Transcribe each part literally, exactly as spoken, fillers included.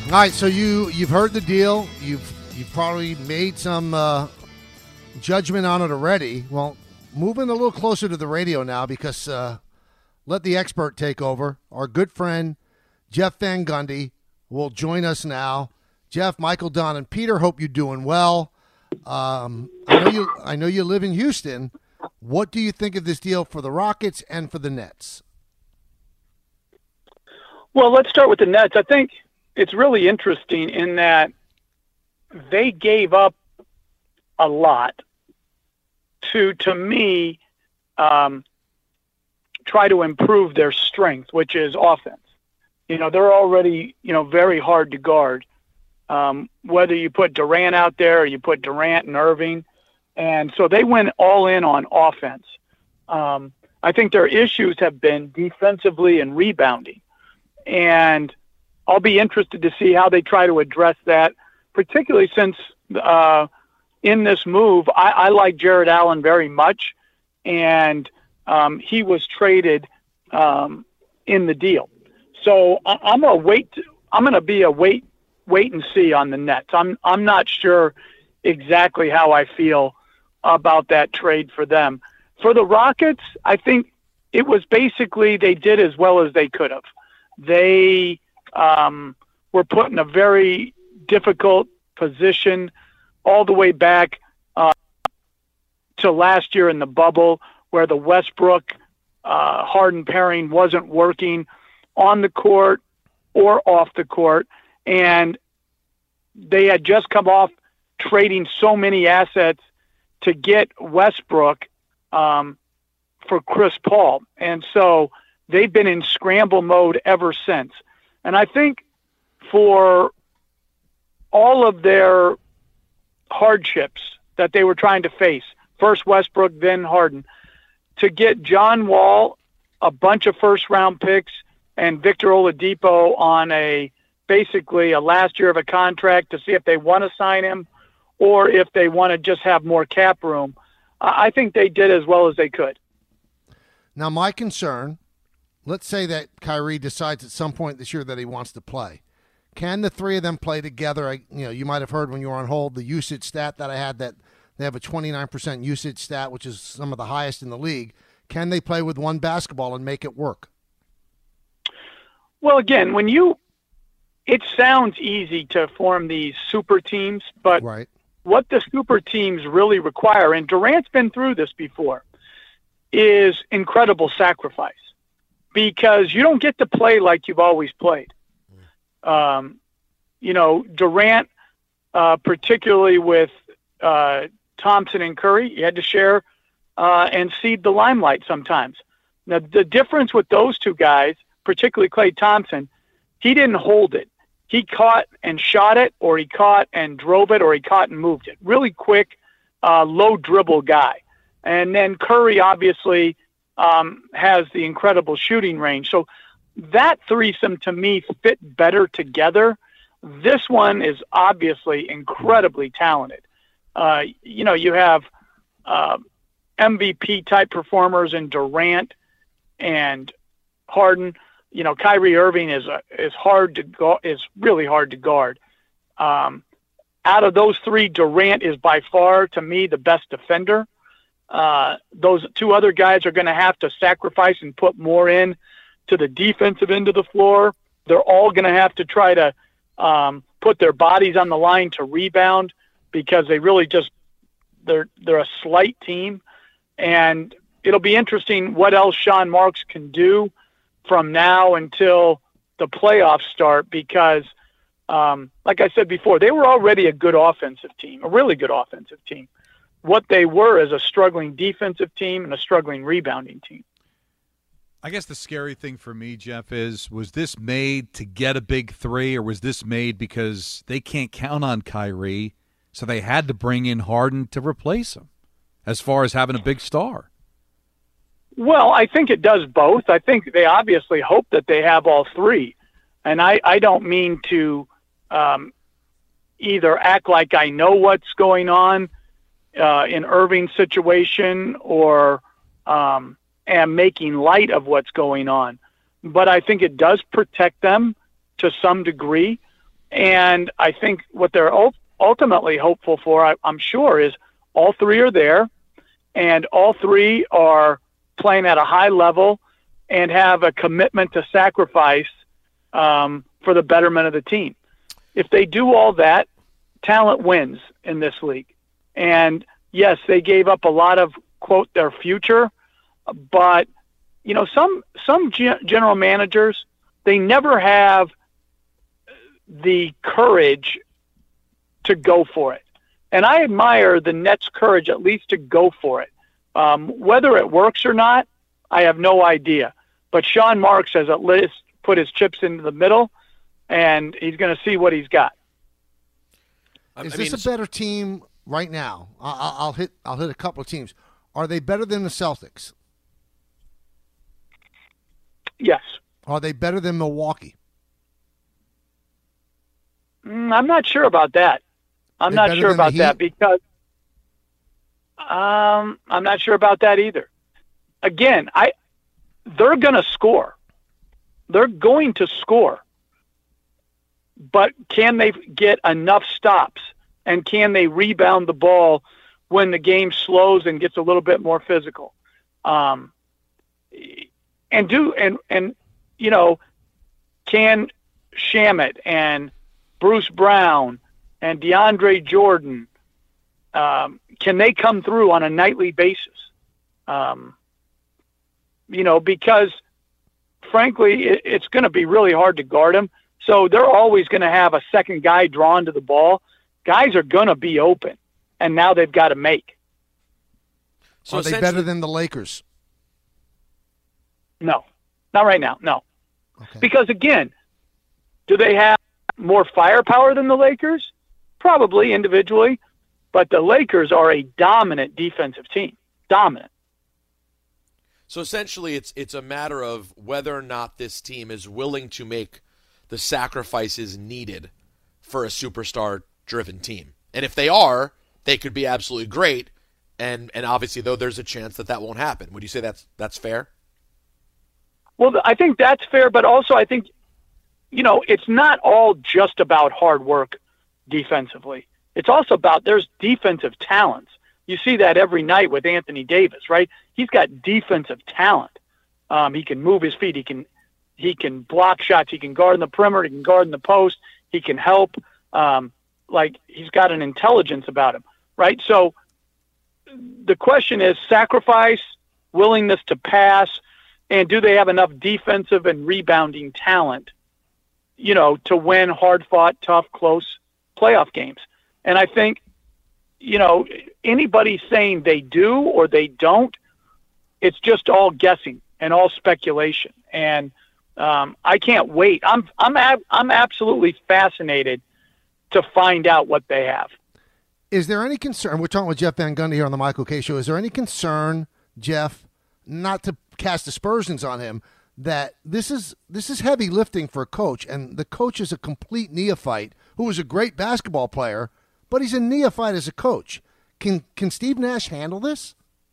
All right, so you you've heard the deal. You've you've probably made some uh, judgment on it already. Well, moving a little closer to the radio now because uh, let the expert take over. Our good friend Jeff Van Gundy will join us now. Jeff, Michael, Don, and Peter, hope you're doing well. Um, I know you. I know you live in Houston. What do you think of this deal for the Rockets and for the Nets? Well, let's start with the Nets. I think it's really interesting in that they gave up a lot to, to me, um, try to improve their strength, which is offense. You know, they're already, you know, very hard to guard. Um, whether you put Durant out there or you put Durant and Irving. And so they went all in on offense. Um, I think their issues have been defensively and rebounding. And I'll be interested to see how they try to address that, particularly since uh, in this move, I, I like Jared Allen very much. And um, he was traded um, in the deal. So I, I'm a wait. I'm going to be a wait, wait and see on the Nets. I'm I'm not sure exactly how I feel about that trade for them. For the Rockets, I think it was basically they did as well as they could have. They um, were put in a very difficult position all the way back uh, to last year in the bubble, where the Westbrook uh, Harden pairing wasn't working on the court or off the court, and they had just come off trading so many assets to get Westbrook um, for Chris Paul. And so they've been in scramble mode ever since. And I think for all of their hardships that they were trying to face, first Westbrook, then Harden, to get John Wall, a bunch of first-round picks, and Victor Oladipo on a basically a last year of a contract to see if they want to sign him or if they want to just have more cap room. I think they did as well as they could. Now, my concern, let's say that Kyrie decides at some point this year that he wants to play. Can the three of them play together? I, you know, you might have heard when you were on hold the usage stat that I had, that they have a twenty-nine percent usage stat, which is some of the highest in the league. Can they play with one basketball and make it work? Well, again, when you, it sounds easy to form these super teams, but right. What the super teams really require, and Durant's been through this before, is incredible sacrifice, because you don't get to play like you've always played. Um, you know, Durant, uh, particularly with uh, Thompson and Curry, you had to share uh, and cede the limelight sometimes. Now, the difference with those two guys, particularly Klay Thompson, he didn't hold it. He caught and shot it, or he caught and drove it, or he caught and moved it. Really quick, uh, low dribble guy. And then Curry obviously um, has the incredible shooting range. So that threesome to me fit better together. This one is obviously incredibly talented. Uh, you know, you have uh, M V P type performers in Durant and Harden. You know, Kyrie Irving is a, is hard to go, is really hard to guard. Um, out of those three, Durant is by far, to me, the best defender. Uh, those two other guys are going to have to sacrifice and put more in to the defensive end of the floor. They're all going to have to try to um, put their bodies on the line to rebound, because they really just they're they're a slight team, and it'll be interesting what else Sean Marks can do from now until the playoffs start, because um, like I said before, they were already a good offensive team, a really good offensive team. What they were is a struggling defensive team and a struggling rebounding team. I guess the scary thing for me, Jeff, is was this made to get a big three, or was this made because they can't count on Kyrie, so they had to bring in Harden to replace him as far as having a big star? Well, I think it does both. I think they obviously hope that they have all three. And I, I don't mean to um, either act like I know what's going on uh, in Irving's situation, or um, am making light of what's going on. But I think it does protect them to some degree. And I think what they're ultimately hopeful for, I, I'm sure, is all three are there, and all three are playing at a high level and have a commitment to sacrifice um, for the betterment of the team. If they do all that, talent wins in this league. And yes, they gave up a lot of, quote, their future, but you know, some some ge- general managers, they never have the courage to go for it. And I admire the Nets' courage at least to go for it. Um, whether it works or not, I have no idea. But Sean Marks has at least put his chips into the middle, and he's going to see what he's got. Is I this mean, a better team right now? I'll, I'll hit. I'll hit a couple of teams. Are they better than the Celtics? Yes. Are they better than Milwaukee? Mm, I'm not sure about that. I'm They're not better sure than the about that Heat? because um, I'm not sure about that either. Again, I they're going to score. They're going to score. But can they get enough stops, and can they rebound the ball when the game slows and gets a little bit more physical? Um, and do and and you know, can Shamet and Bruce Brown and DeAndre Jordan, um, can they come through on a nightly basis? Um, you know, because frankly, it, it's going to be really hard to guard them. So they're always going to have a second guy drawn to the ball. Guys are going to be open, and now they've got to make. So Are they better than the Lakers? No, not right now. No, Okay. because again, do they have more firepower than the Lakers? Probably individually, but the Lakers are a dominant defensive team. Dominant. So essentially, it's it's a matter of whether or not this team is willing to make the sacrifices needed for a superstar-driven team. And if they are, they could be absolutely great. And and obviously, though, there's a chance that that won't happen. Would you say that's that's fair? Well, I think that's fair, but also I think, you know, it's not all just about hard work defensively. It's also about there's defensive talents. You see that every night with Anthony Davis, right? He's got defensive talent. Um, he can move his feet. He can he can block shots. He can guard in the perimeter. He can guard in the post. He can help. Um, like he's got an intelligence about him, right? So the question is sacrifice, willingness to pass, and do they have enough defensive and rebounding talent, you know, to win hard-fought, tough, close playoff games? And I think, you know, anybody saying they do or they don't, it's just all guessing and all speculation. And um, I can't wait. I'm I'm ab- I'm absolutely fascinated to find out what they have. Is there any concern? We're talking with Jeff Van Gundy here on the Michael Kay Show. Is there any concern, Jeff, not to cast aspersions on him, that this is this is heavy lifting for a coach, and the coach is a complete neophyte who is a great basketball player, but he's a neophyte as a coach. Can can Steve Nash handle this?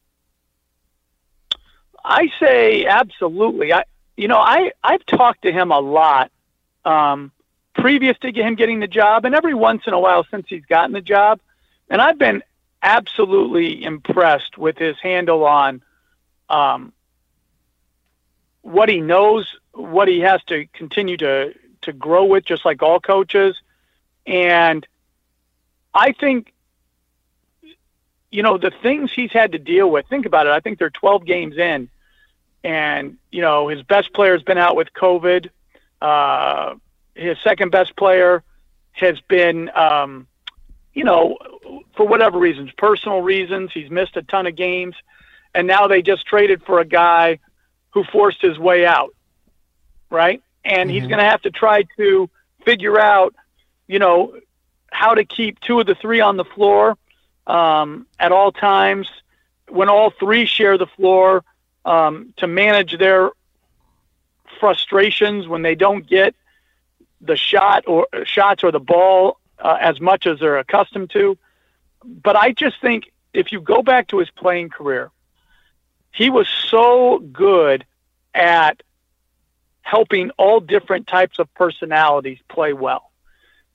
I say absolutely. I you know I I've talked to him a lot um, previous to him getting the job, and every once in a while since he's gotten the job, and I've been absolutely impressed with his handle on um, what he knows, what he has to continue to to grow with, just like all coaches. And I think, you know, the things he's had to deal with, think about it. I think they're twelve games in, and, you know, his best player has been out with COVID. Uh, his second best player has been, um, you know, for whatever reasons, personal reasons, he's missed a ton of games. And now they just traded for a guy who forced his way out, right? And mm-hmm. he's going to have to try to figure out, you know, how to keep two of the three on the floor um, at all times, when all three share the floor, um, to manage their frustrations when they don't get the shot or shots or the ball uh, as much as they're accustomed to. But I just think if you go back to his playing career, he was so good at helping all different types of personalities play well.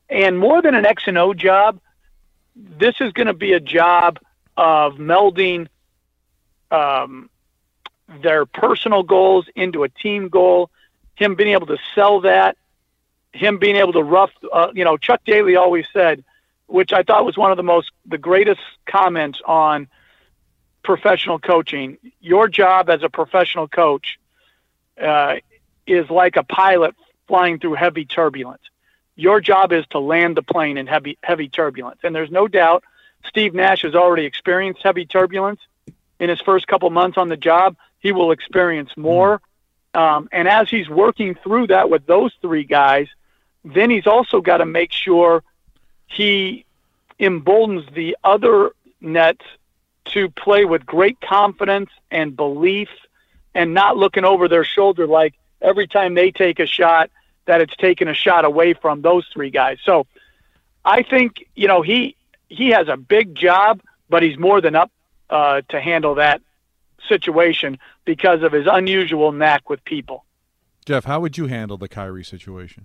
And more than an X and O job, this is going to be a job of melding um, their personal goals into a team goal, him being able to sell that, him being able to rough, uh, you know, Chuck Daly always said, which I thought was one of the most, the greatest comments on professional coaching. Your job as a professional coach uh, is like a pilot flying through heavy turbulence. Your job is to land the plane in heavy, heavy turbulence. And there's no doubt Steve Nash has already experienced heavy turbulence in his first couple months on the job. He will experience more. Um, and as he's working through that with those three guys, then he's also got to make sure he emboldens the other nets to play with great confidence and belief and not looking over their shoulder like every time they take a shot that it's taken a shot away from those three guys. So I think, you know, he he has a big job, but he's more than up uh, to handle that situation because of his unusual knack with people. Jeff, how would you handle the Kyrie situation?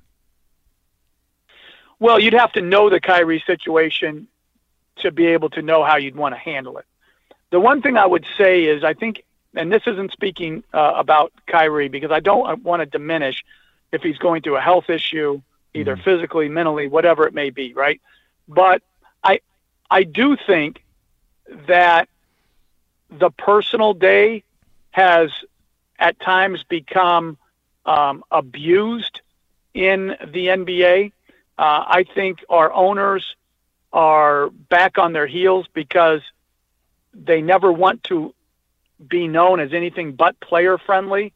Well, you'd have to know the Kyrie situation to be able to know how you'd want to handle it. The one thing I would say is I think, and this isn't speaking uh, about Kyrie because I don't want to diminish if he's going through a health issue, either mm. physically, mentally, whatever it may be, right? But I, I do think that the personal day has at times become um, abused in the N B A. Uh, I think our owners are back on their heels because they never want to be known as anything but player friendly.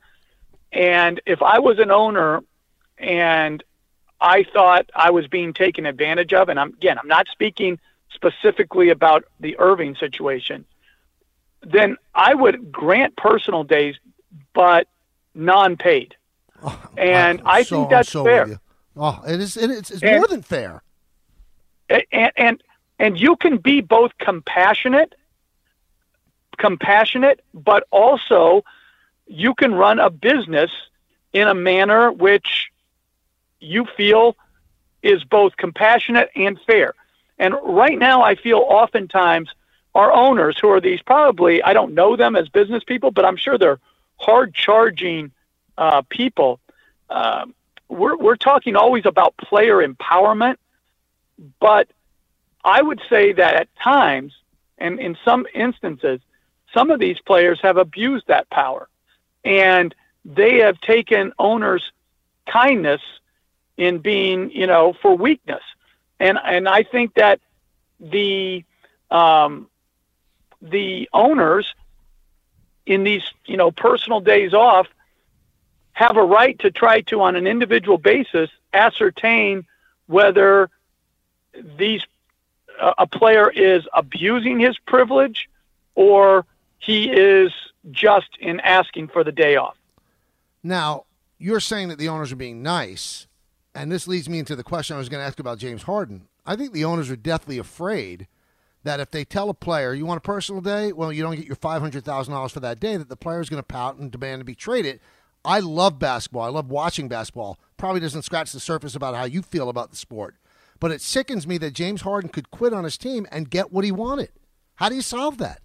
And if I was an owner and I thought I was being taken advantage of, and I'm, again, I'm not speaking specifically about the Irving situation, then I would grant personal days, but non-paid. Oh, and I, I so, think that's so fair. Oh, it is. It is it's and, more than fair. And, and and you can be both compassionate, compassionate, but also you can run a business in a manner which you feel is both compassionate and fair. And right now, I feel oftentimes our owners, who are these probably, I don't know them as business people, but I'm sure they're hard-charging uh, people. Um, we're we're talking always about player empowerment, but I would say that at times, and in some instances, some of these players have abused that power, and they have taken owners' kindness in being, you know, for weakness. And and I think that the um, the owners in these, you know, personal days off have a right to try to, on an individual basis, ascertain whether these uh, a player is abusing his privilege or he is just in asking for the day off. Now, you're saying that the owners are being nice, and this leads me into the question I was going to ask about James Harden. I think the owners are deathly afraid that if they tell a player, you want a personal day? Well, you don't get your five hundred thousand dollars for that day, that the player is going to pout and demand to be traded. I love basketball. I love watching basketball. Probably doesn't scratch the surface about how you feel about the sport. But it sickens me that James Harden could quit on his team and get what he wanted. How do you solve that?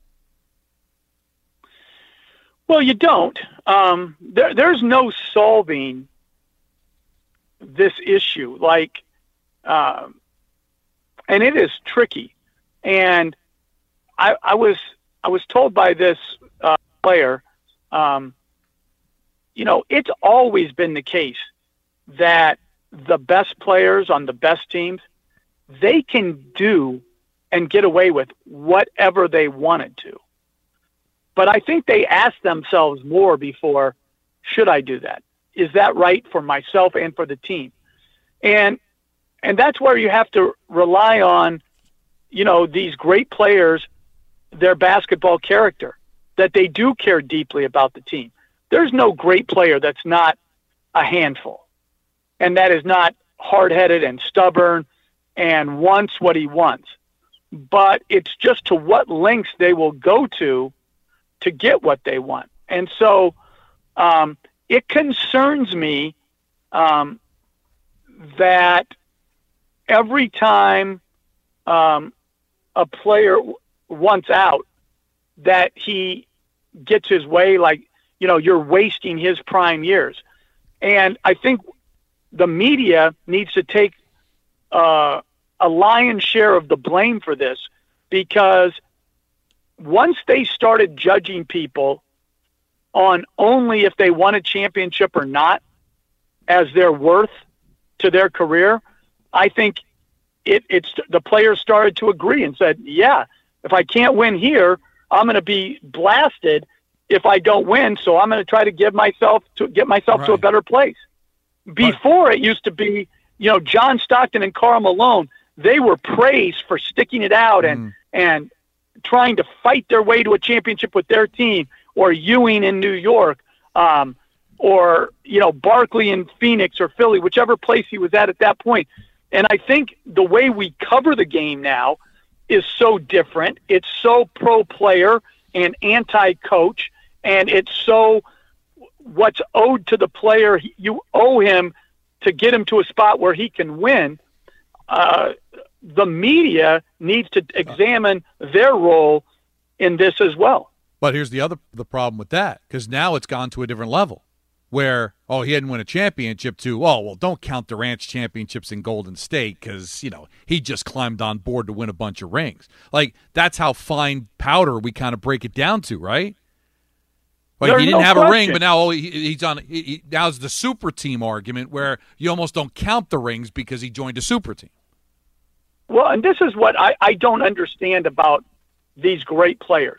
Well, you don't. Um, there, there's no solving this issue. Like, um, and it is tricky. And I, I was I was told by this uh, player, um, you know, it's always been the case that the best players on the best teams, they can do and get away with whatever they wanted to. But I think they ask themselves more before, should I do that? Is that right for myself and for the team? And and that's where you have to rely on, you know, these great players, their basketball character, that they do care deeply about the team. There's no great player that's not a handful and that is not hard-headed and stubborn and wants what he wants. But it's just to what lengths they will go to to get what they want. And so um, it concerns me um, that, every time um, a player w- wants out, that he gets his way, like, you know, you're wasting his prime years. And I think the media needs to take uh, a lion's share of the blame for this, because once they started judging people on only if they won a championship or not as their worth to their career, I think it, it's the players started to agree and said, yeah, if I can't win here, I'm going to be blasted if I don't win. So I'm going to try to give myself to get myself right to a better place. Before but, it used to be, you know, John Stockton and Karl Malone, they were praised for sticking it out and, mm. and trying to fight their way to a championship with their team, or Ewing in New York, um, or, you know, Barkley in Phoenix or Philly, whichever place he was at at that point. And I think the way we cover the game now is so different. It's so pro-player and anti-coach, and it's so what's owed to the player. You owe him to get him to a spot where he can win. Uh, the media needs to examine their role in this as well. But here's the other the problem with that, because now it's gone to a different level where, oh, he hadn't won a championship to, oh, well, don't count Durant's championships in Golden State because, you know, he just climbed on board to win a bunch of rings. Like, that's how fine powder we kind of break it down to, right? Like, There's he didn't no have question. a ring, but now he, he's on. He, he, now it's the super team argument where you almost don't count the rings because he joined a super team. Well, and this is what I, I don't understand about these great players.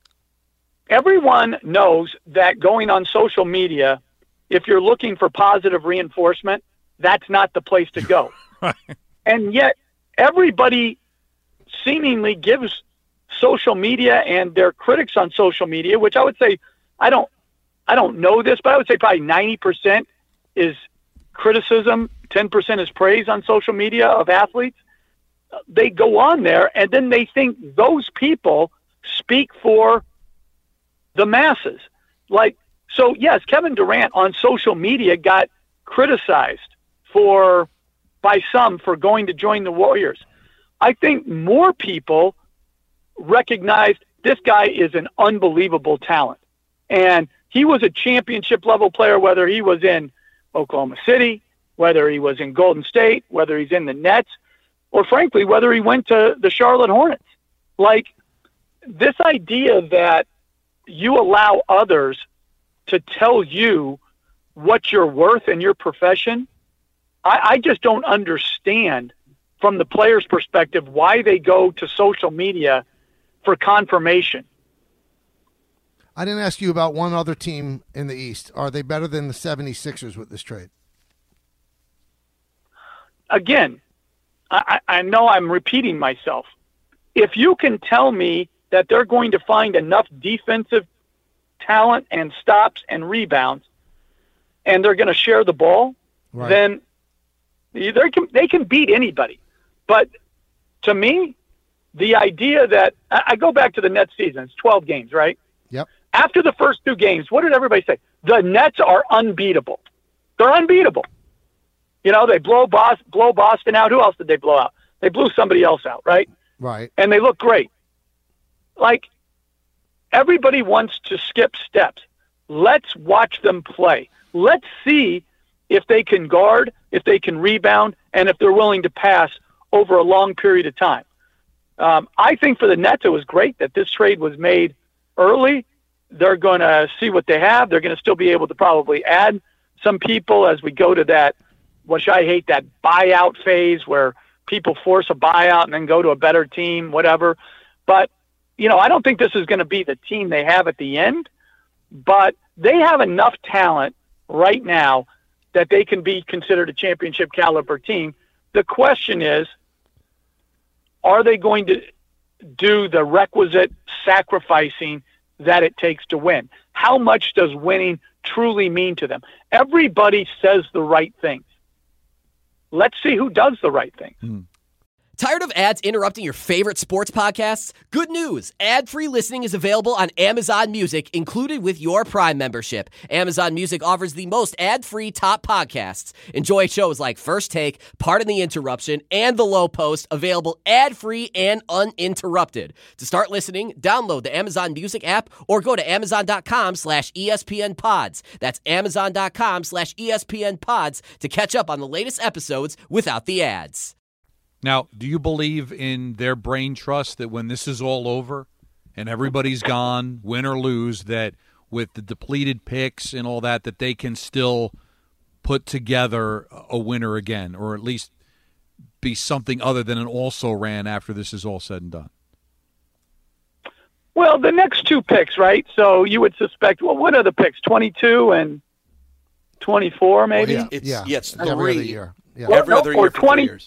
Everyone knows that going on social media, if you're looking for positive reinforcement, that's not the place to go. Right. And yet everybody seemingly gives social media and their critics on social media, which I would say, I don't, I don't know this, but I would say probably ninety percent is criticism, ten percent is praise on social media of athletes. They go on there and then they think those people speak for the masses. Like, so yes, Kevin Durant on social media got criticized for, by some, for going to join the Warriors. I think more people recognized this guy is an unbelievable talent. And he was a championship level player, whether he was in Oklahoma City, whether he was in Golden State, whether he's in the Nets, or frankly, whether he went to the Charlotte Hornets. Like, this idea that you allow others to tell you what you're worth in your profession, I, I just don't understand from the player's perspective why they go to social media for confirmation. I didn't ask you about one other team in the East. Are they better than the seventy-sixers with this trade? Again, I, I know I'm repeating myself. If you can tell me that they're going to find enough defensive talent and stops and rebounds, and they're going to share the ball, right, then they can, they can beat anybody. But to me, the idea that – I go back to the Nets season. It's twelve games, right? Yep. After the first two games, what did everybody say? The Nets are unbeatable. They're unbeatable. You know, they blow Boston, blow Boston out. Who else did they blow out? They blew somebody else out, right? Right. And they look great. Like, everybody wants to skip steps. Let's watch them play. Let's see if they can guard, if they can rebound, and if they're willing to pass over a long period of time. Um, I think for the Nets, it was great that this trade was made early. They're going to see what they have. They're going to still be able to probably add some people as we go to that, which I hate, that buyout phase where people force a buyout and then go to a better team, whatever. But, you know, I don't think this is going to be the team they have at the end, but they have enough talent right now that they can be considered a championship caliber team. The question is, are they going to do the requisite sacrificing that it takes to win? How much does winning truly mean to them? Everybody says the right things. Let's see who does the right thing. Mm. Tired of ads interrupting your favorite sports podcasts? Good news! Ad-free listening is available on Amazon Music, included with your Prime membership. Amazon Music offers the most ad-free top podcasts. Enjoy shows like First Take, Pardon the Interruption, and The Low Post, available ad-free and uninterrupted. To start listening, download the Amazon Music app or go to amazon.com slash ESPN pods. That's amazon.com slash ESPN pods to catch up on the latest episodes without the ads. Now, do you believe in their brain trust that when this is all over and everybody's gone, win or lose, that with the depleted picks and all that, that they can still put together a winner again, or at least be something other than an also-ran after this is all said and done? Well, the next two picks, right? So you would suspect, well, what are the picks, twenty-two and twenty-four maybe? Well, yeah, It's, yeah. yeah, it's Every three. other year. Yeah. Well, Every no, other or year for twenty three years.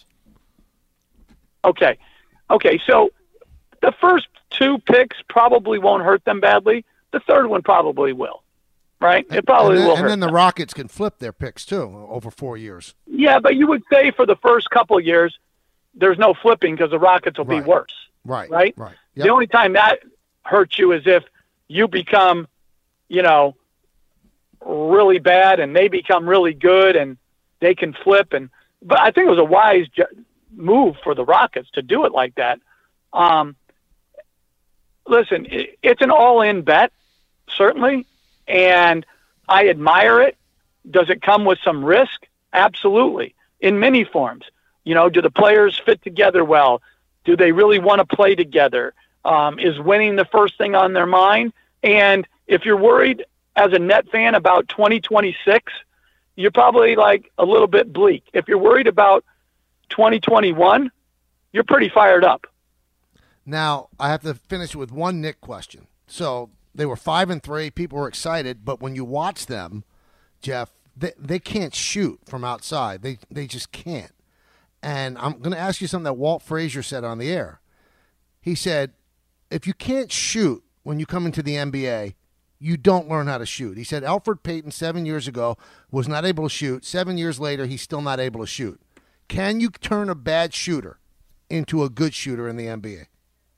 Okay. Okay, so the first two picks probably won't hurt them badly. The third one probably will, right? It probably and then, will and hurt then the them. Rockets can flip their picks, too, over four years. Yeah, but you would say for the first couple of years, there's no flipping because the Rockets will Right. be worse, Right. right? Right. The Yep. only time that hurts you is if you become, you know, really bad and they become really good and they can flip. And but I think it was a wise ju- move for the Rockets to do it like that. Um, listen, it, it's an all-in bet, certainly, and I admire it. Does it come with some risk? Absolutely, in many forms. You know, do the players fit together well? Do they really want to play together? Um, is winning the first thing on their mind? And if you're worried as a Net fan about twenty twenty-six, you're probably like a little bit bleak. If you're worried about twenty twenty-one, you're pretty fired up. Now, I have to finish with one Nick question. So they were five and three. People were excited, but when you watch them, Jeff, they, they can't shoot from outside. They they just can't. And I'm going to ask you something that Walt Frazier said on the air. He said, if you can't shoot when you come into the N B A, you don't learn how to shoot. He said Elfrid Payton seven years ago was not able to shoot. Seven years later, he's still not able to shoot. Can you turn a bad shooter into a good shooter in the N B A?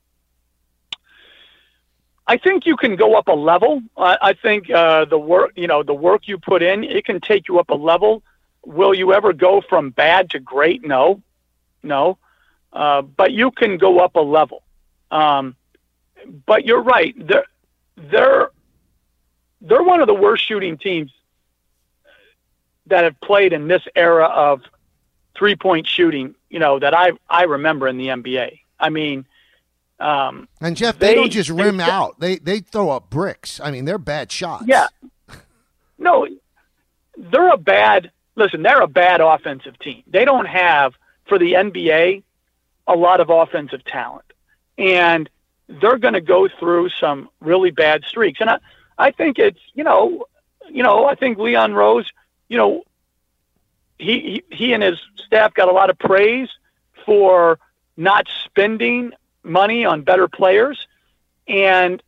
I think you can go up a level. Uh, I think uh, the work, you know, the work you put in, it can take you up a level. Will you ever go from bad to great? No, no. Uh, but you can go up a level. Um, but you're right. They're they're they're one of the worst shooting teams that have played in this era of three-point shooting. You know that I I remember in the N B A. I mean. Um, And, Jeff, they, they don't just rim they, out. They they throw up bricks. I mean, they're bad shots. Yeah. No, they're a bad – listen, they're a bad offensive team. They don't have, for the N B A, a lot of offensive talent. And they're going to go through some really bad streaks. And I, I think it's, you know, you know, I think Leon Rose, you know, he, he, he and his staff got a lot of praise for not spending – money on better players, and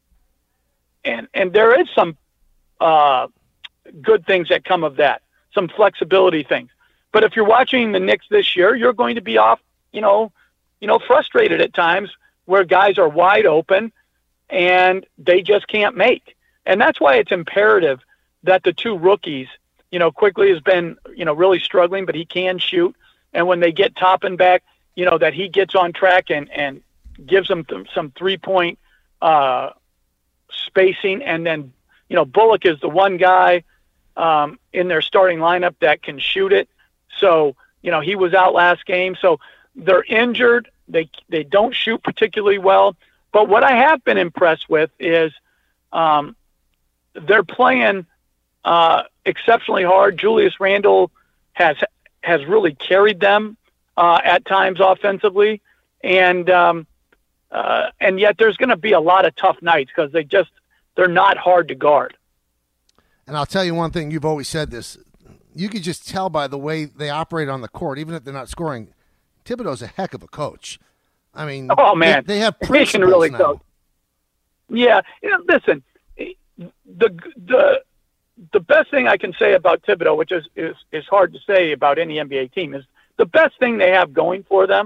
and and there is some uh, good things that come of that, some flexibility things. But if you're watching the Knicks this year, you're going to be off, you know, you know, frustrated at times where guys are wide open and they just can't make. And that's why it's imperative that the two rookies, you know, Quickly has been, you know, really struggling, but he can shoot. And when they get Toppin back, you know, that he gets on track and, and gives them th- some three-point uh, spacing. And then, you know, Bullock is the one guy um, in their starting lineup that can shoot it. So, you know, he was out last game. So they're injured. They they don't shoot particularly well. But what I have been impressed with is um, they're playing uh, exceptionally hard. Julius Randle has has really carried them Uh, at times offensively, and um, uh, and yet there's going to be a lot of tough nights because they just they're not hard to guard. And I'll tell you one thing, you've always said this, you could just tell by the way they operate on the court, even if they're not scoring, Thibodeau's a heck of a coach. I mean, oh man, they, they have he principles can really now. coach. Yeah, you know, listen, the the the best thing I can say about Thibodeau, which is, is is hard to say about any N B A team, is the best thing they have going for them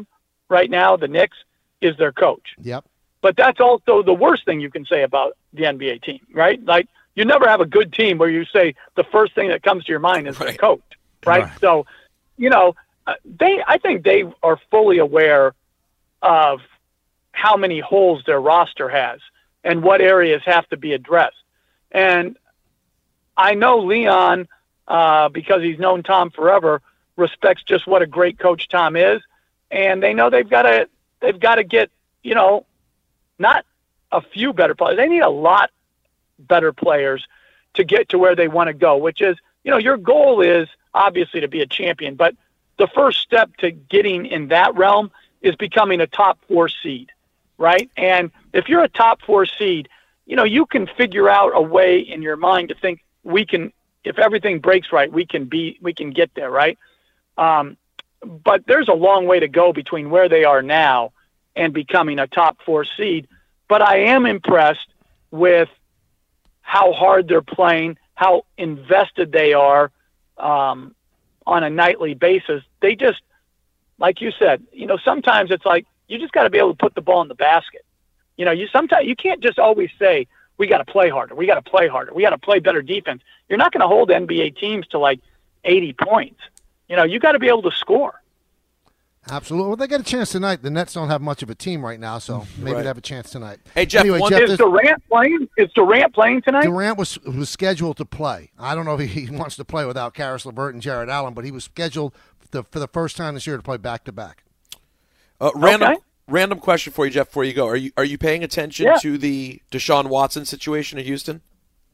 right now, the Knicks, is their coach. Yep. But that's also the worst thing you can say about the N B A team, right? Like, you never have a good team where you say the first thing that comes to your mind is Right. the coach, right? Right. So, you know, uh, they, I think they are fully aware of how many holes their roster has and what areas have to be addressed. And I know Leon, uh, because he's known Tom forever, respects just what a great coach Tom is. And they know they've got to, they've got to get, you know, not a few better players. They need a lot better players to get to where they want to go, which is, you know, your goal is obviously to be a champion, but the first step to getting in that realm is becoming a top four seed, right? And if you're a top four seed, you know, you can figure out a way in your mind to think we can, if everything breaks right, we can be, we can get there, right? Um, but there's a long way to go between where they are now and becoming a top four seed. But I am impressed with how hard they're playing, how invested they are um, on a nightly basis. They just, like you said, you know, sometimes it's like you just got to be able to put the ball in the basket. You know, you sometimes you can't just always say we got to play harder, we got to play harder, we got to play better defense. You're not going to hold N B A teams to like eighty points. You know, you got to be able to score. Absolutely. Well, they get a chance tonight. The Nets don't have much of a team right now, so maybe Right. they have a chance tonight. Hey, Jeff, anyway, one- Jeff, Is this- Durant playing? Is Durant playing tonight? Durant was was scheduled to play. I don't know if he wants to play without Karis LeVert and Jared Allen, but he was scheduled the, for the first time this year to play back to back. Uh, random Okay. random question for you, Jeff. Before you go, are you are you paying attention Yeah. to the Deshaun Watson situation in Houston?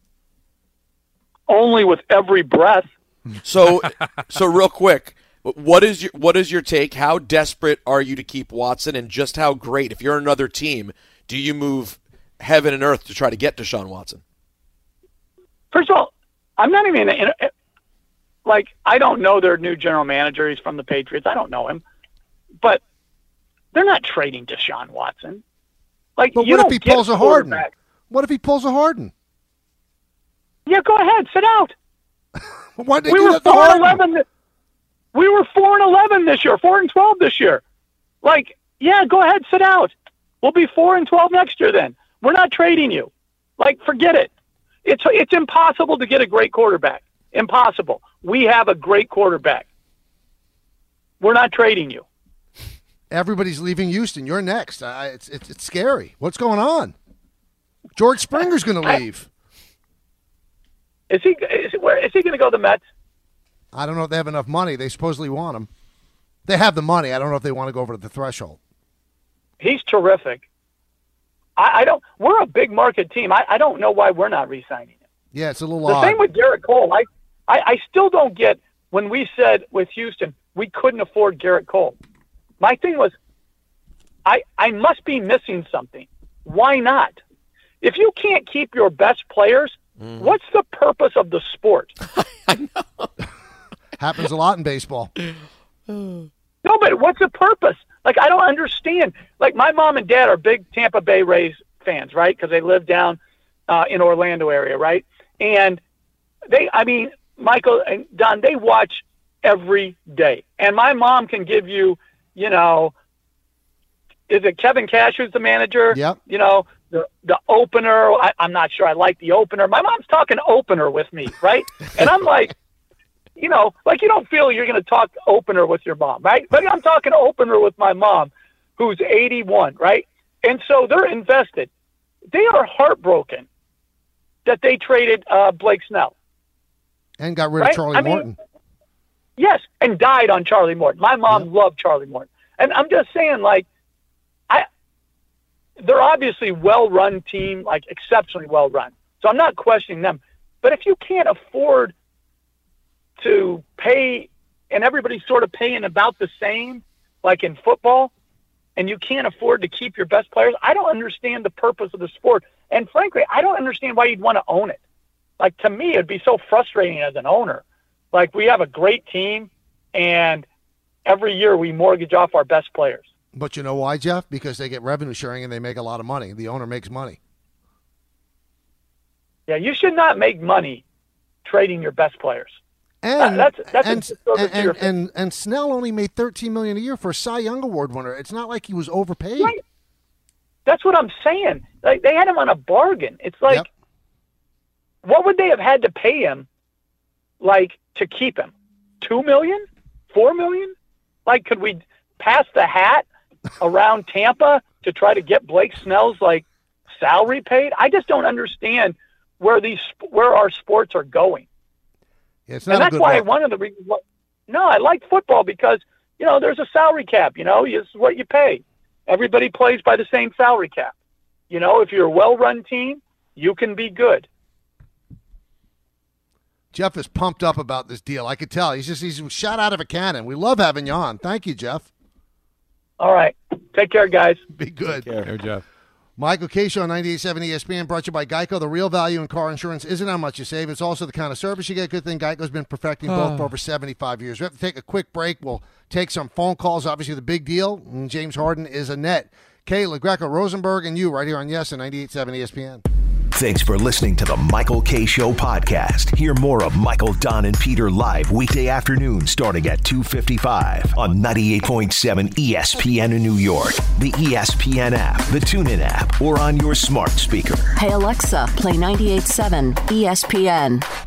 Only with every breath. So, so real quick, what is your what is your take? How desperate are you to keep Watson, and just how great, if you're another team, do you move heaven and earth to try to get Deshaun Watson? First of all, I'm not even in a, like I don't know their new general manager. He's from the Patriots. I don't know him, but they're not trading Deshaun Watson. Like, But you what if don't he get pulls a Harden? quarterback. What if he pulls a Harden? Yeah, go ahead, sit out. Why did they We do were that to four and Harden? eleven. th- We were four and eleven this year. Four and twelve this year. Like, yeah, go ahead, sit out. We'll be four and twelve next year. Then we're not trading you. Like, forget it. It's it's impossible to get a great quarterback. Impossible. We have a great quarterback. We're not trading you. Everybody's leaving Houston. You're next. I, it's, it's it's scary. What's going on? George Springer's going to leave. Is he? Is he, where, is he going to go to the Mets? I don't know if they have enough money. They supposedly want him. They have the money. I don't know if they want to go over to the threshold. He's terrific. I, I don't. We're a big market team. I, I don't know why we're not re-signing him. Yeah, it's a little The odd. same with Garrett Cole. I, I, I still don't get when we said with Houston we couldn't afford Garrett Cole. My thing was, I I must be missing something. Why not? If you can't keep your best players, Mm-hmm. what's the purpose of the sport? Happens a lot in baseball. No, but what's the purpose? Like, I don't understand. Like, my mom and dad are big Tampa Bay Rays fans, right? Because they live down uh, in Orlando area, right? And they, I mean, Michael and Don, they watch every day. And my mom can give you, you know, is it Kevin Cash who's the manager? Yep. You know, the the opener. I, I'm not sure I like the opener. My mom's talking opener with me, right? And I'm like, you know, like you don't feel you're going to talk opener with your mom, right? But I'm talking opener with my mom, who's eighty-one, right? And so they're invested. They are heartbroken that they traded uh, Blake Snell. And got rid Right? of Charlie I mean, Morton. Yes, and died on Charlie Morton. My mom Yeah. loved Charlie Morton. And I'm just saying, like, I, they're obviously well-run team, like exceptionally well-run. So I'm not questioning them. But if you can't afford to pay, and everybody's sort of paying about the same, like in football, and you can't afford to keep your best players, I don't understand the purpose of the sport. And frankly, I don't understand why you'd want to own it. Like, to me, it'd be so frustrating as an owner. Like, we have a great team, and every year we mortgage off our best players. But you know why, Jeff? Because they get revenue sharing and they make a lot of money. The owner makes money. Yeah, you should not make money trading your best players. And that's that's and, a and, and, and and Snell only made thirteen million dollars a year for a Cy Young Award winner. It's not like he was overpaid. Right. That's what I'm saying. Like they had him on a bargain. It's like, Yep. what would they have had to pay him, like to keep him? Two million? Four million? Like, could we pass the hat around Tampa to try to get Blake Snell's like salary paid? I just don't understand where these where our sports are going. Yeah, it's not and a that's good why look. one of the reasons. Why, no, I like football because you know there's a salary cap. You know, it's what you pay. Everybody plays by the same salary cap. You know, if you're a well-run team, you can be good. Jeff is pumped up about this deal. I could tell. He's just he's shot out of a cannon. We love having you on. Thank you, Jeff. All right. Take care, guys. Be good. Here, Jeff. Michael K. Show on ninety-eight point seven E S P N, brought to you by Geico. The real value in car insurance isn't how much you save. It's also the kind of service you get. Good thing Geico's been perfecting both for over seventy-five years. We have to take a quick break. We'll take some phone calls. Obviously, the big deal, and James Harden is a net. Kay, LaGreca, Rosenberg, and you right here on Yes and ninety-eight point seven E S P N. Thanks for listening to the Michael K. Show podcast. Hear more of Michael, Don, and Peter live weekday afternoon starting at two fifty-five on ninety-eight point seven E S P N in New York, the E S P N app, the TuneIn app, or on your smart speaker. Hey Alexa, play ninety-eight point seven E S P N.